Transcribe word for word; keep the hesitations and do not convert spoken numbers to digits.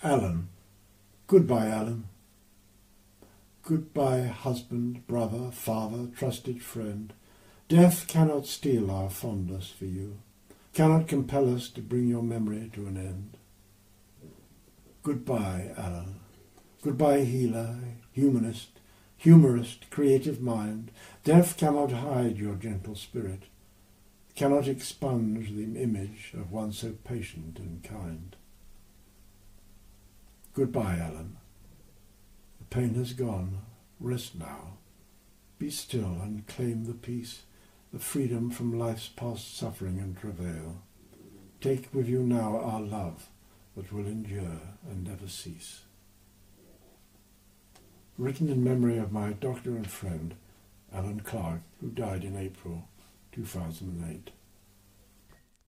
Alan. Goodbye, Alan. Goodbye, husband, brother, father, trusted friend. Death cannot steal our fondness for you, cannot compel us to bring your memory to an end. Goodbye, Alan. Goodbye, healer, humanist, humorist, creative mind. Death cannot hide your gentle spirit, cannot expunge the image of one so patient and kind. Goodbye, Alan. The pain has gone. Rest now. Be still and claim the peace, the freedom from life's past suffering and travail. Take with you now our love that will endure and never cease. Written in memory of my doctor and friend, Alan Clark, who died in April two thousand eight.